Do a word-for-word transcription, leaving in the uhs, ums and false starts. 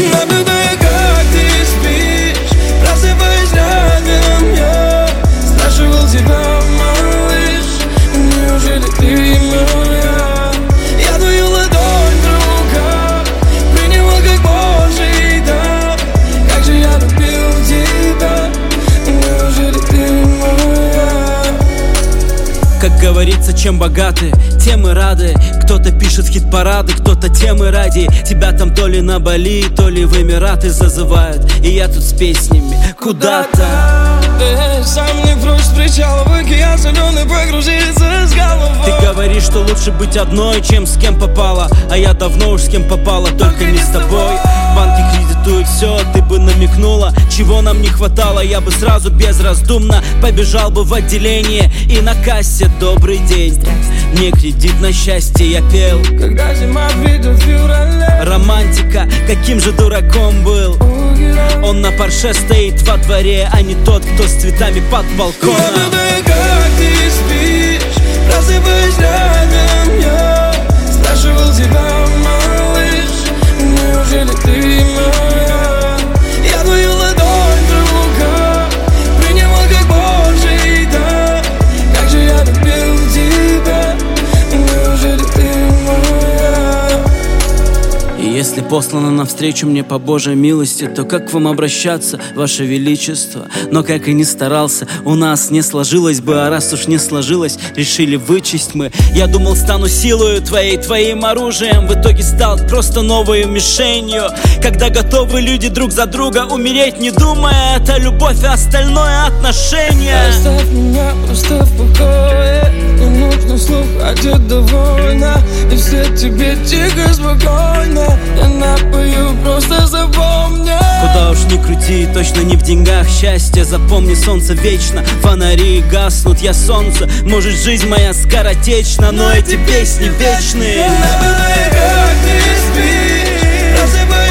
Наблюдаю, как ты спишь, просыпаюсь рядом я. Спрашивал тебя, малыш, неужели ты моя? Я твою ладонь в руках приняла как Божий дар. Как же я любил тебя, неужели ты моя? Как говорится, чем богаты, тем и рады. Кто-то пишет хит-парады, кто-то темы ради. Тебя там то ли на Бали, то ли в Эмираты зазывают. И я тут с песнями куда-то. Ты сам не прочь с причала в океан соленый погрузиться с головой. Ты говоришь, что лучше быть одной, чем с кем попала. А я давно уж с кем попала, только не с тобой. Банки кредитуют все, ты бы намекнула, чего нам не хватало. Я бы сразу безраздумно побежал бы в отделение. И на кассе добрый день, мне кредит на счастье я пел. Когда зима придет в феврале. Романтика, каким же дураком был. Он на Порше стоит во дворе, а не тот, кто с цветами под балконом. Наблюдаю, как ты спишь, просыпаюсь рядом я. Спрашивал тебя, малыш, неужели ты моя? Я твою ладонь в руках приняла как Божий дар. Как же я любил тебя, неужели ты моя? И если послано навстречу мне по Божьей милости, то как к вам обращаться, Ваше Величество? Но как и не старался, у нас не сложилось бы. А раз уж не сложилось, решили вычесть мы. Я думал, стану силою твоей, твоим оружием. В итоге стал просто новой мишенью. Когда готовы люди друг за друга умереть, не думая, это любовь и остальное отношение. Оставь меня просто в покое, не нужно слухать, я довольна. И все тебе тихо, спокойно, я напою, просто запомни. Куда уж ни крути, точно не в деньгах счастье. Запомни, солнце вечно, фонари гаснут. Я солнце, может жизнь моя скоротечна, но эти песни вечные. Наблюдаю, как ты спишь, просыпаюсь